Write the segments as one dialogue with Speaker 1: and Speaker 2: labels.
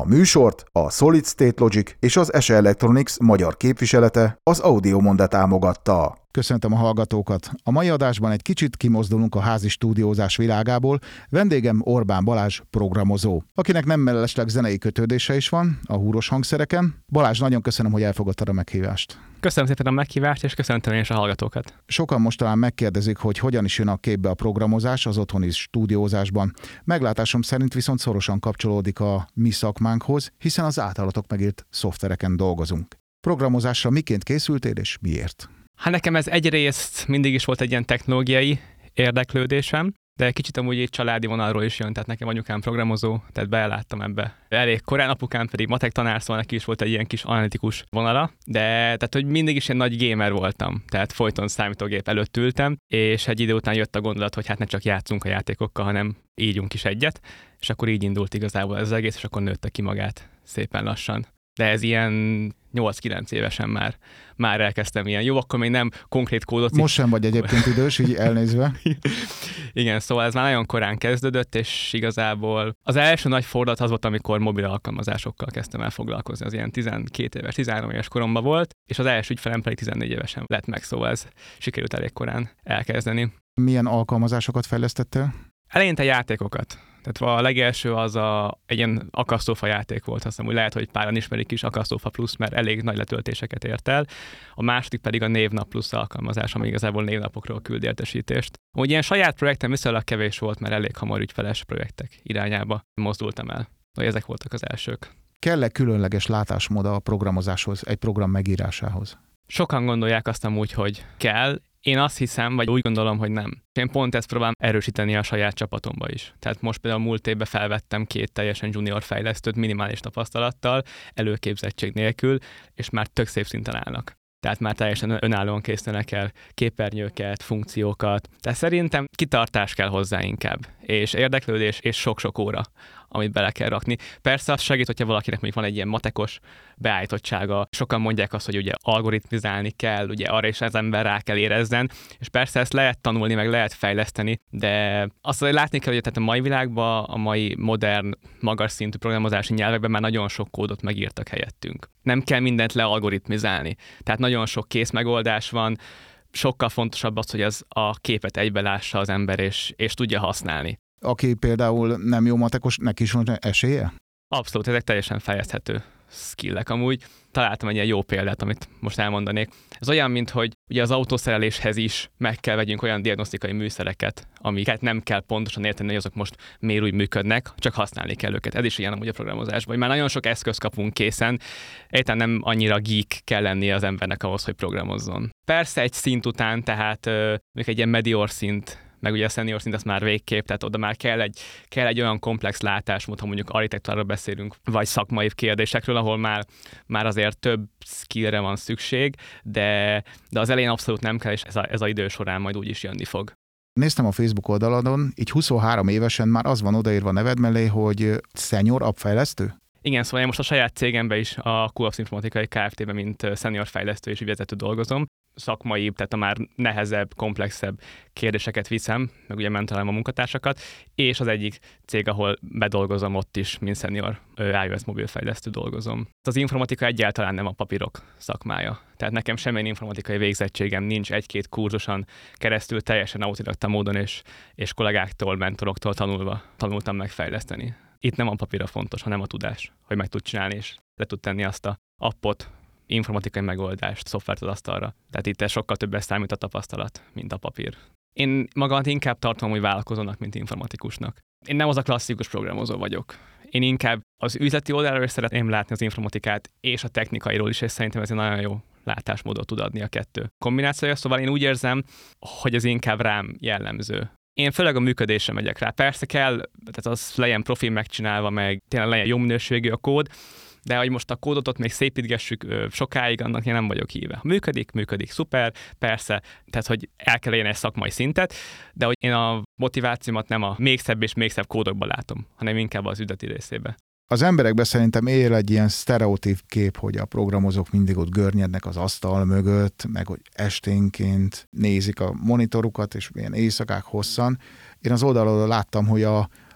Speaker 1: műsort a Solid State Logic és az SE Electronics magyar képviselete, az Audiomonda támogatta. Köszöntöm a hallgatókat! A mai adásban egy kicsit kimozdulunk a házi stúdiózás világából. Vendégem Orbán Balázs, programozó, akinek nem mellesleg zenei kötődése is van a húros hangszereken. Balázs, nagyon köszönöm, hogy elfogadtad a meghívást.
Speaker 2: Köszönöm szépen a meghívást, és köszöntöm én is a hallgatókat.
Speaker 1: Sokan most talán megkérdezik, hogy hogyan is jön a képbe a programozás az otthoni stúdiózásban. Meglátásom szerint viszont szorosan kapcsolódik a mi szakmánkhoz, hiszen az általatok megírt szoftvereken dolgozunk. Programozásra miként készültél és miért?
Speaker 2: Hát nekem ez egyrészt mindig is volt egy ilyen technológiai érdeklődésem, de kicsit amúgy egy családi vonalról is jön, tehát nekem anyukám programozó, tehát beláttam ebbe. Elég korán, apukám pedig matek tanár, szóval neki is volt egy ilyen kis analitikus vonala, de tehát, hogy mindig is egy nagy gamer voltam, tehát folyton számítógép előtt ültem, és egy idő után jött a gondolat, hogy hát ne csak játszunk a játékokkal, hanem ígyunk is egyet, és akkor így indult igazából ez az egész, és akkor nőtte ki magát szépen lassan. De ez ilyen 8-9 évesen már elkezdtem ilyen. Jó, akkor még nem konkrét kódot.
Speaker 1: Most sem vagy egyébként idős, így elnézve.
Speaker 2: Igen, szóval ez már nagyon korán kezdődött, és igazából az első nagy fordulat az volt, amikor mobil alkalmazásokkal kezdtem el foglalkozni. Az ilyen 12 éves, 13 éves koromban volt, és az első ügyfelem pedig 14 évesen lett meg, szóval ez sikerült elég korán elkezdeni.
Speaker 1: Milyen alkalmazásokat fejlesztettél?
Speaker 2: Eleinte játékokat. Tehát a legelső az egy ilyen akasztófa játék volt, azt hiszem, hogy lehet, hogy páran ismerik is, Akasztófa Plus, mert elég nagy letöltéseket ért el. A második pedig a Névnap Plus alkalmazás, ami igazából névnapokról küld értesítést. Úgy ilyen saját projektem viszonylag kevés volt, mert elég hamar ügyfeles projektek irányába mozdultam el. Ezek voltak az elsők.
Speaker 1: Kell-e különleges látásmód a programozáshoz, egy program megírásához?
Speaker 2: Sokan gondolják azt amúgy, hogy kell. Én azt hiszem, vagy úgy gondolom, hogy nem. Én pont ezt próbálom erősíteni a saját csapatomba is. Tehát most például múlt évben felvettem 2 teljesen junior fejlesztőt minimális tapasztalattal, előképzettség nélkül, és már tök szép szinten állnak. Tehát már teljesen önállóan készítenek el képernyőket, funkciókat. Tehát szerintem kitartás kell hozzá inkább, és érdeklődés, és sok-sok óra, amit bele kell rakni. Persze az segít, hogyha valakinek még van egy ilyen matekos beállítottsága. Sokan mondják azt, hogy ugye algoritmizálni kell, ugye arra is az ember rá kell érezzen, és persze ezt lehet tanulni, meg lehet fejleszteni, de azt azért látni kell, hogy tehát a mai világban, a mai modern, magas szintű programozási nyelvekben már nagyon sok kódot megírtak helyettünk. Nem kell mindent lealgoritmizálni. Tehát nagyon sok kész megoldás van, sokkal fontosabb az, hogy ez a képet egybe lássa az ember, és tudja használni. Aki
Speaker 1: például nem jó matekos, neki is van esélye?
Speaker 2: Abszolút, ezek teljesen fejleszthető skillek amúgy. Találtam egy ilyen jó példát, amit most elmondanék. Ez olyan, mint hogy ugye az autószereléshez is meg kell vegyünk olyan diagnosztikai műszereket, amiket nem kell pontosan érteni, hogy azok most miért úgy működnek, csak használni kell őket. Ez is ilyen amúgy a programozásban, hogy már nagyon sok eszköz kapunk készen, egyáltalán nem annyira geek kell lennie az embernek ahhoz, hogy programozzon. Persze egy szint után, tehát még egy ilyen medior szint, meg ugye a senior szint, az már végképp, tehát oda már kell egy olyan komplex látásmód, ha mondjuk architektúráról beszélünk, vagy szakmai kérdésekről, ahol már azért több skillre van szükség, de az elején abszolút nem kell, és ez a idő során majd úgy is jönni fog.
Speaker 1: Néztem a Facebook oldaladon, így 23 évesen már az van odaírva neved mellé, hogy senior appfejlesztő?
Speaker 2: Igen, szóval én most a saját cégemben is, a QApps Informatikai Kft-ben, mint senior fejlesztő és ügyvezető dolgozom. Szakmai, tehát a már nehezebb, komplexebb kérdéseket viszem, meg ugye mentorálom a munkatársakat, és az egyik cég, ahol bedolgozom, ott is, mint senior iOS mobilfejlesztő dolgozom. Az informatika egyáltalán nem a papírok szakmája. Tehát nekem semmilyen informatikai végzettségem nincs, 1-2 kurzuson keresztül teljesen autodidakta módon és kollégáktól, mentoroktól tanultam megfejleszteni. Itt nem a papírra fontos, hanem a tudás, hogy meg tud csinálni, és le tud tenni azt a appot, informatikai megoldást, szoftvert az asztalra. Tehát itt sokkal többet számít a tapasztalat, mint a papír. Én magamat inkább tartom, hogy vállalkozónak, mint informatikusnak. Én nem az a klasszikus programozó vagyok. Én inkább az üzleti oldalról is szeretném látni az informatikát, és a technikairól is, és szerintem ez egy nagyon jó látásmódot tud adni a kettő kombinációja. Szóval én úgy érzem, hogy ez inkább rám jellemző. Én főleg a működésre megyek rá. Persze kell, tehát az legyen profi megcsinálva, meg tényleg legyen jó minőségű a kód, de hogy most a kódot ott még szépítgessük sokáig, annak én nem vagyok híve. Ha működik, szuper, persze, tehát hogy el kell érni egy szakmai szintet, de hogy én a motivációmat nem a még szebb és még szebb kódokban látom, hanem inkább az üzleti részébe.
Speaker 1: Az emberekben szerintem él egy ilyen sztereotíp kép, hogy a programozók mindig ott görnyednek az asztal mögött, meg hogy esténként nézik a monitorukat, és ilyen éjszakák hosszan. Én az oldalról láttam, hogy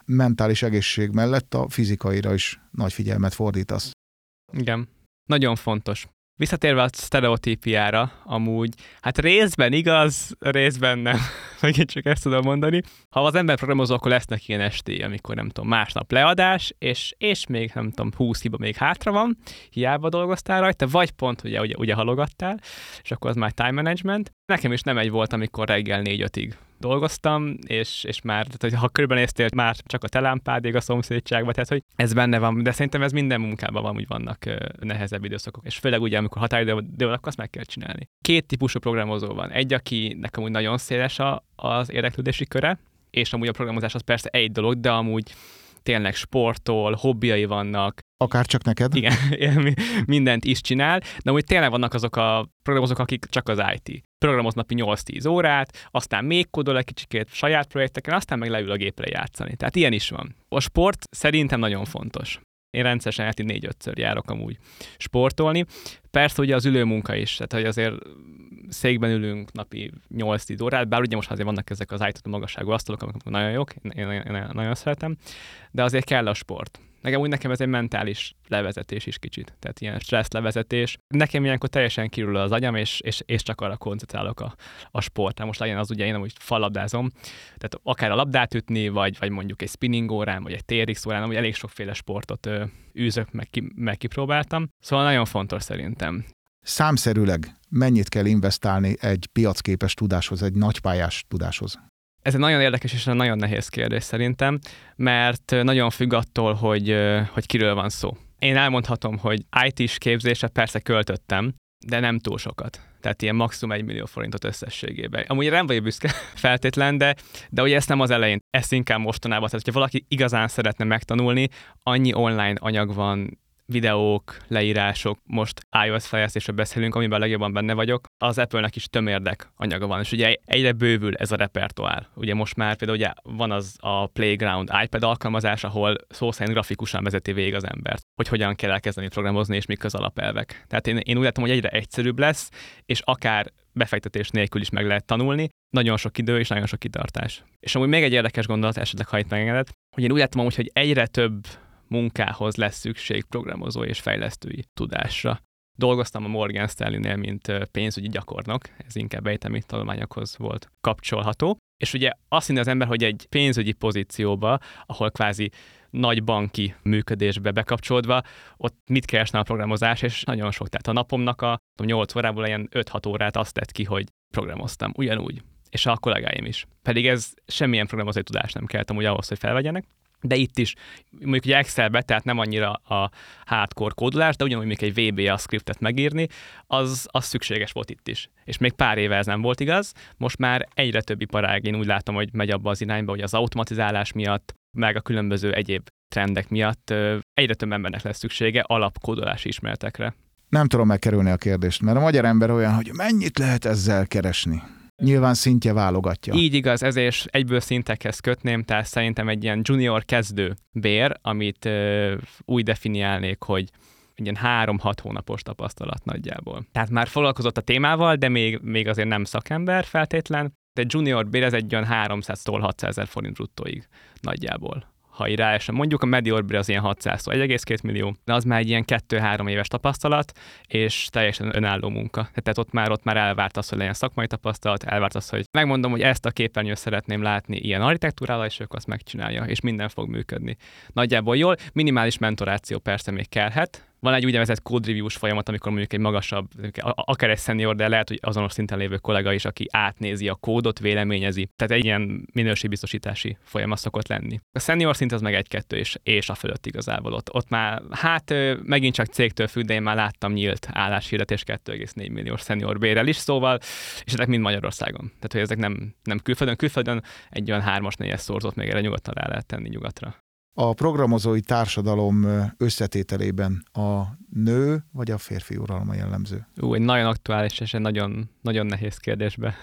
Speaker 1: mentális egészség mellett a fizikaira is nagy figyelmet fordítasz.
Speaker 2: Igen, nagyon fontos. Visszatérve a sztereotípiára, amúgy, hát részben igaz, részben nem. Megint csak ezt tudom mondani. Ha az ember programozó, akkor lesznek ilyen estély, amikor nem tudom, másnap leadás, és még nem tudom, 20 hiba még hátra van, hiába dolgoztál rajta, vagy pont ugye halogattál, és akkor az már time management. Nekem is nem egy volt, amikor reggel 4-5-ig dolgoztam, és már, tehát, ha körbenéztél, már csak a te lámpádék a szomszédságban, tehát hogy ez benne van, de szerintem ez minden munkában van, úgy vannak nehezebb időszakok, és főleg ugye, amikor határidő van, akkor azt meg kell csinálni. Két típusú programozó van. Egy, aki nekem úgy nagyon széles az érdeklődési köre, és amúgy a programozás az persze egy dolog, de amúgy tényleg sportol, hobbiai vannak.
Speaker 1: Akár csak neked.
Speaker 2: Igen, mindent is csinál, de amúgy tényleg vannak azok a programozók, akik csak az IT. Programoz napi 8-10 órát, aztán még kódol egy kicsikét saját projekteken, aztán meg leül a gépre játszani. Tehát ilyen is van. A sport szerintem nagyon fontos. Én rendszeresen heti 4-5-ször járok amúgy sportolni. Persze ugye az ülőmunka is, tehát hogy azért székben ülünk napi 8-10 órát, bár ugye most azért vannak ezek az állított magasságú asztalok, amik nagyon jók, én nagyon szeretem, de azért kell a sport. Nekem ez egy mentális levezetés is kicsit, tehát ilyen stressz levezetés. Nekem ilyenkor teljesen kirül az agyam, és csak arra koncentrálok a sportra. Most legyen az ugye én amúgy fallabdázom, tehát akár a labdát ütni, vagy mondjuk egy spinning órán, vagy egy TRX órán, amúgy elég sokféle sportot űzök, meg kipróbáltam. Szóval nagyon fontos szerintem.
Speaker 1: Számszerűleg mennyit kell investálni egy piacképes tudáshoz, egy nagypályás tudáshoz?
Speaker 2: Ez egy nagyon érdekes és nagyon nehéz kérdés szerintem, mert nagyon függ attól, hogy kiről van szó. Én elmondhatom, hogy IT-s képzésre persze költöttem, de nem túl sokat. Tehát ilyen maximum 1 millió forintot összességében. Amúgy nem vagyok büszke feltétlen, de ugye ezt nem az elején, ezt inkább mostanában. Tehát, hogyha valaki igazán szeretne megtanulni, annyi online anyag van, videók, leírások, most iOS fejlesztésről beszélünk, amiben legjobban benne vagyok, az Apple-nek is tömérdek anyaga van, és ugye egyre bővül ez a repertoár. Ugye most már például ugye van az a Playground iPad alkalmazás, ahol szó szerint grafikusan vezeti végig az embert, hogy hogyan kell elkezdeni programozni, és mik az alapelvek. Tehát én úgy látom, hogy egyre egyszerűbb lesz, és akár befektetés nélkül is meg lehet tanulni, nagyon sok idő és nagyon sok kitartás. És amúgy még egy érdekes gondolat, esetleg ha itt megengedett, hogy én úgy látom amúgy, hogy egyre több munkához lesz szükség programozó és fejlesztői tudásra. Dolgoztam a Morgan Stanley-nél, mint pénzügyi gyakornok, ez inkább egyetemi tanulmányokhoz volt kapcsolható. És ugye azt hinni az ember, hogy egy pénzügyi pozícióba, ahol kvázi nagy banki működésbe bekapcsolódva, ott mit keresne a programozás, és nagyon sok. Tehát a napomnak a 8 órából ilyen 5-6 órát azt tett ki, hogy programoztam. Ugyanúgy. És a kollégáim is. Pedig ez semmilyen programozói tudás nem kellett amúgy ahhoz, hogy felvegyenek. De itt is, mondjuk ugye Excelbe, tehát nem annyira a hardcore kódolás, de ugyanúgy még egy VBA scriptet megírni, az szükséges volt itt is. És még pár éve ez nem volt igaz, most már egyre több iparág, én úgy látom, hogy megy abba az irányba, hogy az automatizálás miatt, meg a különböző egyéb trendek miatt egyre több embernek lesz szüksége alapkódolási ismeretekre.
Speaker 1: Nem tudom megkerülni a kérdést, mert a magyar ember olyan, hogy mennyit lehet ezzel keresni. Nyilván szintje válogatja.
Speaker 2: Így igaz, ezért egyből szintekhez kötném, tehát szerintem egy ilyen junior kezdő bér, amit úgy definiálnék, hogy egy ilyen 3-6 hónapos tapasztalat nagyjából. Tehát már foglalkozott a témával, de még azért nem szakember feltétlen, de junior bér ez egy olyan 300-tól 600 000 forint bruttóig nagyjából. Ha ráesem, mondjuk a medior bér az ilyen 600-tól 1,2 millió, de az már egy ilyen 2-3 éves tapasztalat, és teljesen önálló munka. Tehát ott már elvárt az, hogy legyen szakmai tapasztalat, elvárt az, hogy megmondom, hogy ezt a képernyőt szeretném látni ilyen architektúrával, és ők azt megcsinálja, és minden fog működni. Nagyjából jól, minimális mentoráció persze még kellhet. Van egy úgynevezett code reviews folyamat, amikor mondjuk egy magasabb, akár egy senior, de lehet, hogy azonos szinten lévő kollega is, aki átnézi a kódot, véleményezi. Tehát egy ilyen minőségbiztosítási folyamat szokott lenni. A senior szint az meg 1-2 és a fölött igazából ott már, hát megint csak cégtől függ, de én már láttam nyílt álláshirdetés 2,4 milliós senior bérrel is, szóval, és ezek mind Magyarországon. Tehát, hogy ezek nem külföldön egy olyan 3-4 szorzót még erre nyugodtan rá lehet tenni nyugatra.
Speaker 1: A programozói társadalom összetételében a nő vagy a férfi uralma jellemző?
Speaker 2: Egy nagyon aktuális és egy nagyon, nagyon nehéz kérdésbe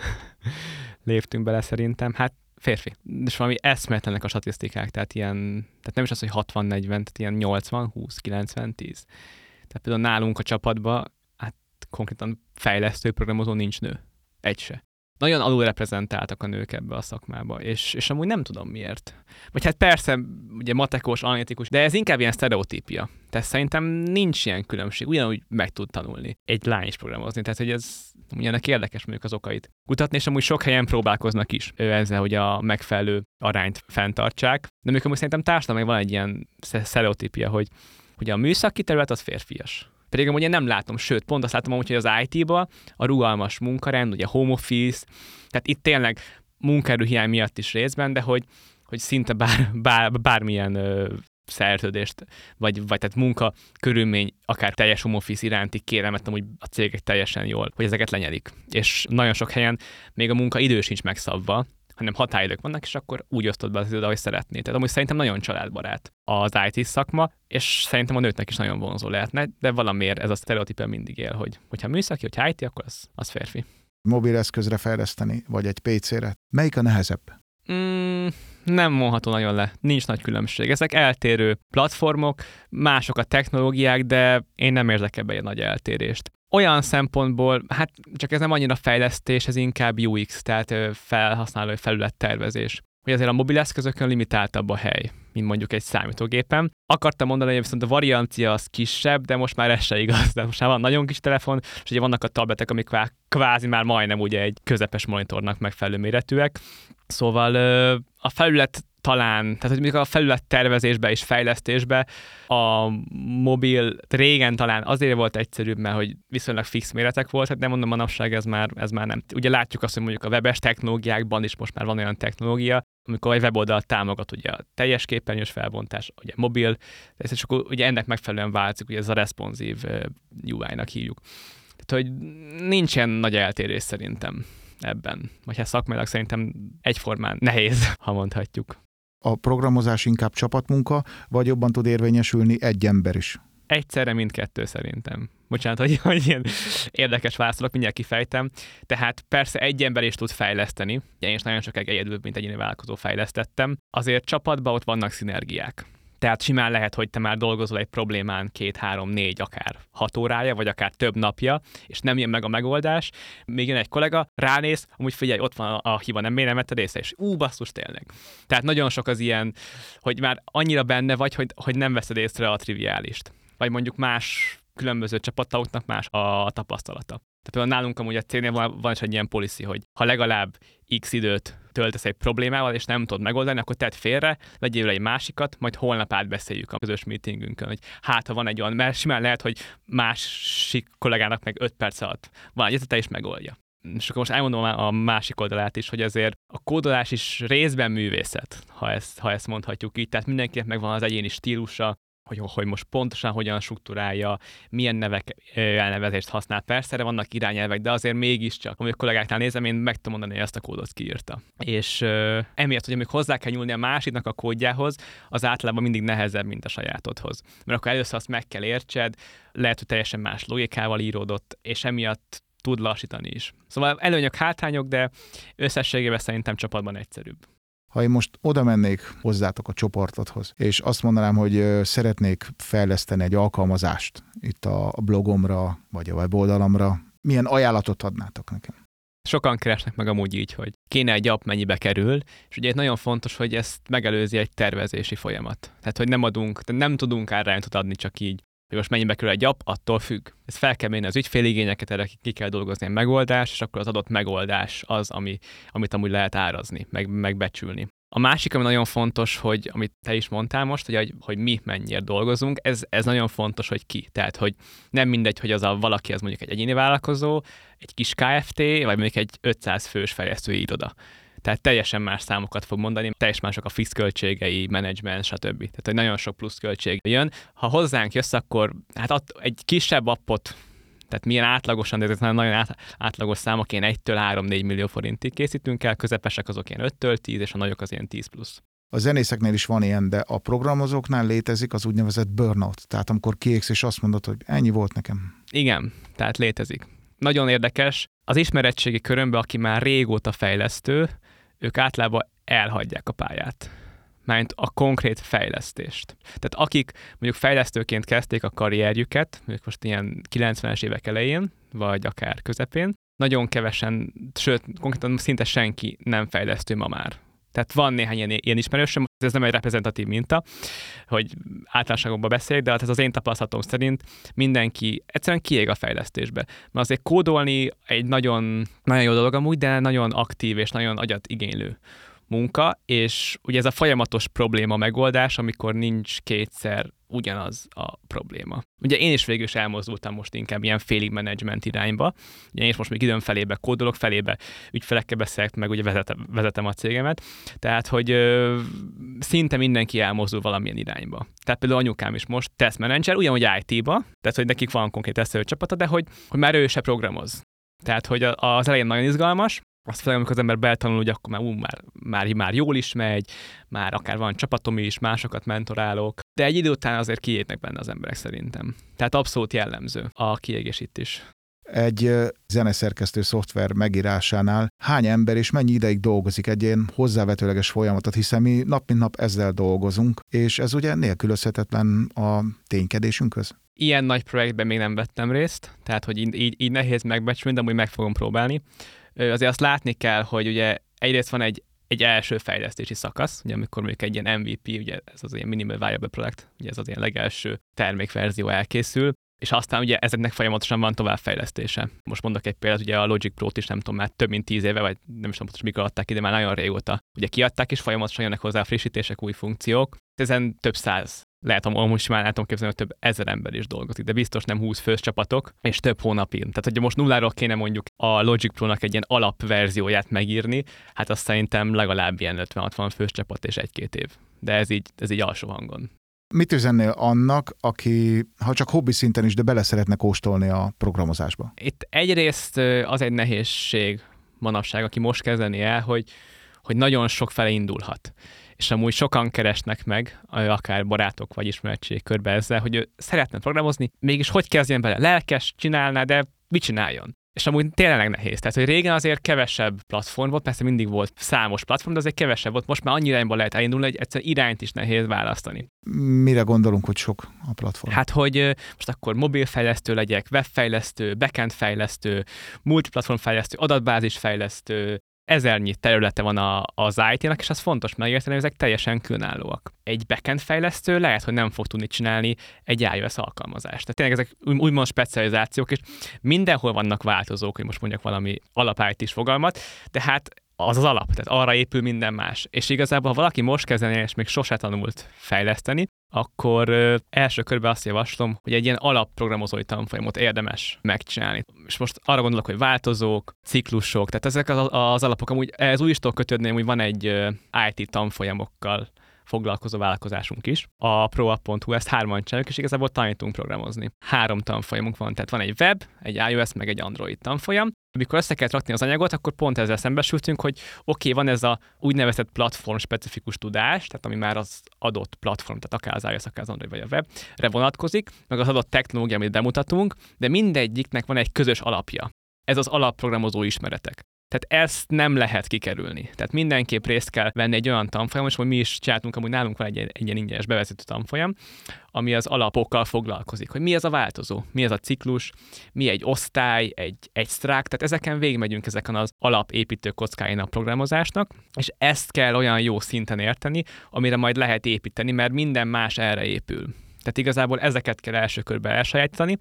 Speaker 2: léptünk bele szerintem. Hát férfi. És valami eszméletlenek a statisztikák, tehát nem is az, hogy 60-40, tehát ilyen 80-20, 90-10. Tehát például nálunk a csapatban, hát konkrétan fejlesztő programozó nincs nő. Egy se. nagyon alulreprezentáltak a nők ebbe a szakmába, és amúgy nem tudom miért. Vagy hát persze, ugye matekos, analitikus, de ez inkább ilyen sztereotípia. Tehát szerintem nincs ilyen különbség, ugyanúgy meg tud tanulni egy lány is programozni, tehát hogy ez ennek érdekes mondjuk az okait kutatni, és amúgy sok helyen próbálkoznak is ezzel, hogy a megfelelő arányt fenntartsák. De amikor szerintem társadalomban van egy ilyen sztereotípia, hogy a műszaki terület az férfias. Pedig amúgy én nem látom, sőt, pont azt látom, hogy az IT-ba a rugalmas munkarend, ugye home office, tehát itt tényleg munkaerőhiány miatt is részben, de hogy szinte bármilyen szerződést, vagy tehát munka körülmény, akár teljes home office iránti kérelmet, amúgy a cégek teljesen jól, hogy ezeket lenyelik. És nagyon sok helyen még a munkaidő sincs megszabva, hanem határidők vannak, és akkor úgy osztod be az időt, ahogy szeretnéd. Tehát amúgy szerintem nagyon családbarát az IT szakma, és szerintem a nőknek is nagyon vonzó lehetne, de valamiért ez a sztereotípia mindig él, hogy hogyha műszaki, hogyha IT, akkor az férfi.
Speaker 1: Mobileszközre fejleszteni, vagy egy PC-re. Melyik a nehezebb?
Speaker 2: Nem mondható nagyon le. Nincs nagy különbség. Ezek eltérő platformok, mások a technológiák, de én nem érzek ebben egy nagy eltérést. Olyan szempontból, hát csak ez nem annyira fejlesztés, ez inkább UX, tehát felhasználói felülettervezés. Hogy azért a mobileszközökön limitáltabb a hely, mint mondjuk egy számítógépen. Akartam mondani, hogy viszont a variancia az kisebb, de most már ez se igaz. De most már van nagyon kis telefon, és ugye vannak a tabletek, amik kvázi már majdnem ugye egy közepes monitornak megfelelő méretűek. Szóval a felület talán, tehát hogy mondjuk a felület tervezésbe és fejlesztésbe a mobil régen talán azért volt egyszerűbb, mert hogy viszonylag fix méretek voltak, de mondom, manapság ez már nem. Ugye látjuk azt, hogy mondjuk a webes technológiákban is most már van olyan technológia, amikor egy weboldal támogat ugye a teljes képernyős felbontás, ugye mobil, és akkor ugye ennek megfelelően változik, ugye ez a responsív UI-nak hívjuk. Tehát, hogy nincsen nagy eltérés szerintem ebben. Vagy hát szakmailag szerintem egyformán nehéz, ha mondhatjuk.
Speaker 1: A programozás inkább csapatmunka, vagy jobban tud érvényesülni egy ember is?
Speaker 2: Egyszerre mindkettő szerintem. Bocsánat, hogy ilyen érdekes válaszolok, mindjárt kifejtem. Tehát persze egy ember is tud fejleszteni. Én is nagyon sokáig egyedül, mint egyéni vállalkozó fejlesztettem. Azért csapatban ott vannak szinergiák. Tehát simán lehet, hogy te már dolgozol egy problémán 2, 3, 4, akár 6 órája, vagy akár több napja, és nem jön meg a megoldás. Még jön egy kollega, ránéz, amúgy figyelj, ott van a hiba, nem miért nem vetted észre, és basszus tényleg. Tehát nagyon sok az ilyen, hogy már annyira benne vagy, hogy nem veszed észre a triviálist. Vagy mondjuk más különböző csapattagoknak más a tapasztalata. Tehát például nálunk amúgy a cégnél van is egy ilyen policy, hogy ha legalább x időt töltesz egy problémával, és nem tudod megoldani, akkor tedd félre, vegyél egy másikat, majd holnap átbeszéljük a közös meetingünkön, hogy hát, ha van egy olyan, mert simán lehet, hogy másik kollégának meg 5 perc alatt van egy ötlete, és megoldja. És akkor most elmondom a másik oldalát is, hogy azért a kódolás is részben művészet, ha ezt mondhatjuk így, tehát mindenkinek megvan az egyéni stílusa, hogy most pontosan hogyan struktúrálja, milyen nevek elnevezést használ. Persze, erre vannak irányelvek, de azért mégiscsak, amikor kollégáknál nézem, én meg tudom mondani, hogy ezt a kódot kiírta. És emiatt, hogy amikor hozzá kell nyúlni a másiknak a kódjához, az általában mindig nehezebb, mint a sajátodhoz. Mert akkor először azt meg kell értsed, lehet, hogy teljesen más logikával íródott, és emiatt tud lassítani is. Szóval előnyök, hátrányok, de összességében szerintem csapatban egyszerűbb.
Speaker 1: Ha én most oda mennék hozzátok a csoportodhoz, és azt mondanám, hogy szeretnék fejleszteni egy alkalmazást itt a blogomra, vagy a weboldalamra, milyen ajánlatot adnátok nekem?
Speaker 2: Sokan keresnek meg amúgy így, hogy kéne egy app, mennyibe kerül, és ugye itt nagyon fontos, hogy ezt megelőzi egy tervezési folyamat. Tehát, hogy nem tudunk árránytot adni csak így, hogy most mennyibe kerül egy app, attól függ. Ez fel kell mérni az ügyféligényeket, erre ki kell dolgozni egy megoldást, és akkor az adott megoldás az, amit amúgy lehet árazni, megbecsülni. A másik, ami nagyon fontos, hogy amit te is mondtál most, hogy mi mennyire dolgozunk, ez nagyon fontos, hogy ki. Tehát, hogy nem mindegy, hogy az a valaki az mondjuk egy egyéni vállalkozó, egy kis Kft., vagy mondjuk egy 500 fős fejlesztői iroda. Tehát teljesen más számokat fog mondani, teljesen mások a fix költségei, menedzsment, stb. Tehát, hogy nagyon sok plusz költség jön. Ha hozzánk jössz, akkor hát egy kisebb appot, tehát milyen átlagosan, de ezek nagyon átlagos számok, ilyen 1-3-4 millió forintig készítünk el, közepesek azok ilyen 5-10, és a nagyok az ilyen 10 plusz.
Speaker 1: A zenészeknél is van ilyen, de a programozóknál létezik az úgynevezett burnout. Tehát amikor kiégsz, és azt mondod, hogy ennyi volt nekem.
Speaker 2: Igen, tehát létezik. Nagyon érdekes. Az ismeretségi körömben, aki már régóta fejlesztő, ők általában elhagyják a pályát. Mármint a konkrét fejlesztést. Tehát akik mondjuk fejlesztőként kezdték a karrierjüket, mondjuk most ilyen 90-es évek elején, vagy akár közepén, nagyon kevesen, sőt, konkrétan szinte senki nem fejlesztő ma már. Tehát van néhány ilyen ismerősöm, ez nem egy reprezentatív minta, hogy általánosságokban beszéljük, de hát ez az én tapasztalatom szerint mindenki egyszerűen kiég a fejlesztésbe. Mert azért kódolni egy nagyon, nagyon jó dolog amúgy, de nagyon aktív és nagyon agyat igénylő munka, és ugye ez a folyamatos probléma megoldás, amikor nincs kétszer ugyanaz a probléma. Ugye én is végül is elmozdultam most inkább ilyen félig menedzsment irányba. Ugye én is most még időm felébe kódolok, felébe ügyfelekkel beszélek, meg ugye vezetem a cégemet. Tehát, hogy szinte mindenki elmozdul valamilyen irányba. Tehát például anyukám is most tesztmenedzser, ugyanúgy IT-ba, tehát, hogy nekik van konkrét tesztelő csapata, de hogy már ő se programoz. Tehát, hogy az elején nagyon izgalmas, azt főleg, amikor az ember beletanul, hogy akkor már jól is megy, már akár van csapatom is, másokat mentorálok, de egy idő után azért kiégnek benne az emberek szerintem. Tehát abszolút jellemző a kiégés itt is.
Speaker 1: Egy zeneszerkesztő szoftver megírásánál hány ember és mennyi ideig dolgozik egy ilyen hozzávetőleges folyamatot, hiszen mi nap mint nap ezzel dolgozunk, és ez ugye nélkülözhetetlen a ténykedésünkhöz?
Speaker 2: Ilyen nagy projektben még nem vettem részt, tehát hogy így nehéz megbecsülni, de amúgy meg fogom próbálni. Azért azt látni kell, hogy ugye egyrészt van egy első fejlesztési szakasz, ugye amikor mondjuk egy ilyen MVP, ugye ez az ilyen Minimal Viable Product, ugye ez az ilyen legelső termékverzió elkészül, és aztán ugye ezeknek folyamatosan van továbbfejlesztése. Most mondok egy példát, ugye a Logic Pro-t is nem tudom, már több mint 10 éve, vagy nem is tudom pontosan mikor adták ki, de már nagyon régóta. Ugye kiadták, és folyamatosan jönnek hozzá frissítések, új funkciók. Ezen több száz. Lehet, most már látom képzelni, hogy több ezer ember is dolgozik, de biztos nem 20 fős csapatok, és több hónapig. Tehát, hogyha most nulláról kéne mondjuk a Logic Pro-nak egy ilyen alapverzióját megírni, hát azt szerintem legalább ilyen 50-60 fős csapat és 1-2 év. De ez így alsó hangon.
Speaker 1: Mit üzennél annak, aki, ha csak hobbi szinten is, de bele szeretne kóstolni a programozásba?
Speaker 2: Itt egyrészt az egy nehézség manapság, aki most kezdeni el, hogy nagyon sok fele indulhat. És amúgy sokan keresnek meg, akár barátok vagy ismeretség körbe ezzel, hogy ő szeretne programozni, mégis hogy kezdjen bele? Lelkes, csinálná, de mit csináljon? És amúgy tényleg nehéz. Tehát, hogy régen azért kevesebb platform volt, persze mindig volt számos platform, de azért kevesebb volt. Most már annyi irányba lehet elindulni, hogy egyszer irányt is nehéz választani.
Speaker 1: Mire gondolunk, hogy sok a platform?
Speaker 2: Hát, hogy most akkor mobilfejlesztő legyek, webfejlesztő, backend fejlesztő, multiplatform fejlesztő, adatbázis fejlesztő, ezernyi területe van az IT-nak, és az fontos megérteni, hogy ezek teljesen különállóak. Egy backend fejlesztő lehet, hogy nem fog tudni csinálni egy iOS alkalmazást. Tehát tényleg ezek úgymond specializációk, és mindenhol vannak változók, hogy most mondjak valami alap IT-s fogalmat, de hát az alap, tehát arra épül minden más. És igazából, ha valaki most kezdeni, és még sose tanult fejleszteni, akkor első körben azt javaslom, hogy egy ilyen alapprogramozói tanfolyamot érdemes megcsinálni. És most arra gondolok, hogy változók, ciklusok, tehát ezek az alapok, amúgy ez úgy is tudok kötődni, hogy van egy IT tanfolyamokkal foglalkozó vállalkozásunk is. A ProUp.hu, ezt 3-an csináljuk, és igazából tanítunk programozni. 3 tanfolyamunk van, tehát van egy web, egy iOS, meg egy Android tanfolyam. Amikor össze kell rakni az anyagot, akkor pont ezzel szembesültünk, hogy oké, van ez a úgynevezett platform-specifikus tudás, tehát ami már az adott platform, tehát akár az iOS, akár az Android vagy a web-re vonatkozik, meg az adott technológia, amit bemutatunk, de mindegyiknek van egy közös alapja. Ez az alapprogramozó ismeretek. Tehát ezt nem lehet kikerülni. Tehát mindenképp részt kell venni egy olyan tanfolyam, és hogy mi is csináltunk, amúgy nálunk van egy ilyen ingyenes bevezető tanfolyam, ami az alapokkal foglalkozik, hogy mi ez a változó, mi ez a ciklus, mi egy osztály, egy struct, tehát ezeken végigmegyünk ezeken az alapépítő kockáin a programozásnak, és ezt kell olyan jó szinten érteni, amire majd lehet építeni, mert minden más erre épül. Tehát igazából ezeket kell első körben elsajátítani,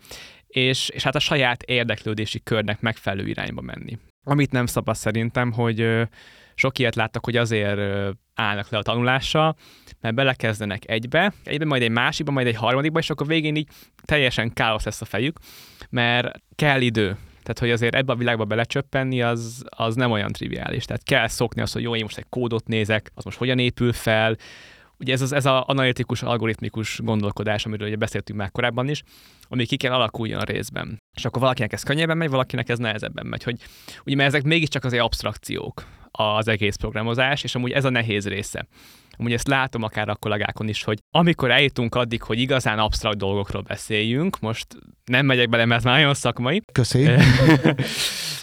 Speaker 2: és hát a saját érdeklődési körnek megfelelő irányba menni. Amit nem szabad szerintem, hogy sok ilyet láttak, hogy azért állnak le a tanulással, mert belekezdenek egybe, majd egy másikba, majd egy harmadikba, és akkor végén így teljesen káosz lesz a fejük, mert kell idő. Tehát, hogy azért ebbe a világba belecsöppenni, az nem olyan triviális. Tehát kell szokni azt, hogy jó, én most egy kódot nézek, az most hogyan épül fel. Ugye ez az analitikus, algoritmikus gondolkodás, amiről ugye beszéltünk már korábban is, ami ki kell alakuljon a részben. És akkor valakinek ez könnyebben megy, valakinek ez nehezebben megy. Hogy, ugye, mert ezek mégiscsak azért abstrakciók az egész programozás, és amúgy ez a nehéz része. Amúgy ezt látom akár a kollégákon is, hogy amikor eljutunk addig, hogy igazán absztrakt dolgokról beszéljünk, most nem megyek bele, mert már nagyon szakmai.
Speaker 1: Köszi.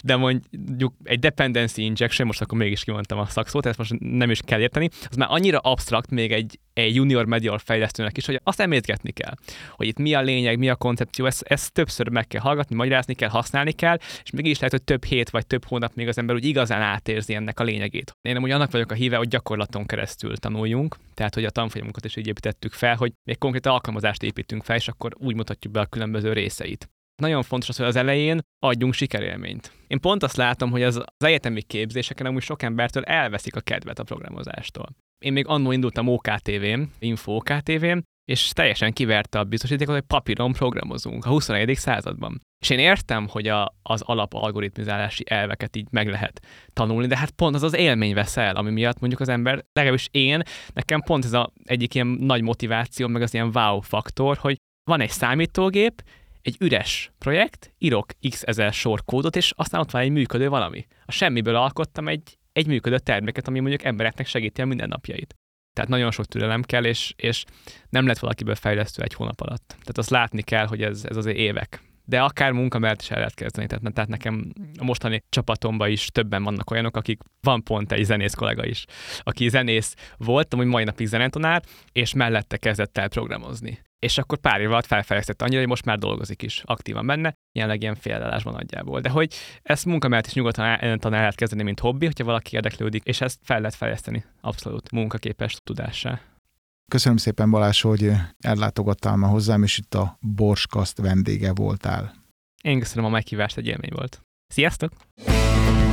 Speaker 2: de mondjuk egy dependency injection, most akkor mégis kimondtam a szakszót, ezt most nem is kell érteni, az már annyira absztrakt még egy junior medial fejlesztőnek is, hogy azt emészgetni kell, hogy itt mi a lényeg, mi a koncepció, ezt többször meg kell hallgatni, magyarázni kell, használni kell, és mégis lehet, hogy több hét vagy több hónap még az ember úgy igazán átérzi ennek a lényegét. Én amúgy annak vagyok a híve, hogy gyakorlaton keresztül tanuljunk, tehát hogy a tanfolyamunkat is így építettük fel, hogy még konkrét alkalmazást építünk fel, és akkor úgy mutatjuk be a különböző részeit. Nagyon fontos az, hogy az elején adjunk sikerélményt. Én pont azt látom, hogy az egyetemi képzéseken amúgy sok embertől elveszik a kedvet a programozástól. Én még annól indultam OKTV-n, Info OKTV-n, és teljesen kiverte a biztosítékot, hogy papíron programozunk a 21. században. És én értem, hogy az alapalgoritmizálási elveket így meg lehet tanulni, de hát pont az az élmény vesz el, ami miatt mondjuk az ember, legalábbis nekem pont ez egyik ilyen nagy motiváció, meg az ilyen wow faktor, hogy van egy számítógép, egy üres projekt, írok x ezer sor kódot, és aztán ott van egy működő valami. A semmiből alkottam egy működő terméket, ami mondjuk embereknek segíti a mindennapjait. Tehát nagyon sok türelem kell, és nem lett valakiből fejlesztő egy hónap alatt. Tehát azt látni kell, hogy ez azért évek. De akár munka mellett is el lehet kezdeni. Tehát nekem a mostani csapatomban is többen vannak olyanok, akik van pont egy zenész kollega is, aki zenész volt, amúgy mai napig zenetanár, és mellette kezdett el programozni. És akkor pár év alatt felfejlesztett annyira, hogy most már dolgozik is aktívan benne, jelenleg ilyen félállásban nagyjából. De hogy ezt munka mellett is nyugodtan el lehet kezdeni, mint hobbi, hogyha valaki érdeklődik, és ezt fel lehet fejleszteni abszolút munkaképes tudássá.
Speaker 1: Köszönöm szépen, Balázs, hogy ellátogattál ma hozzám, és itt a Borskaszt vendége voltál.
Speaker 2: Én köszönöm a meghívást, egy élmény volt. Sziasztok!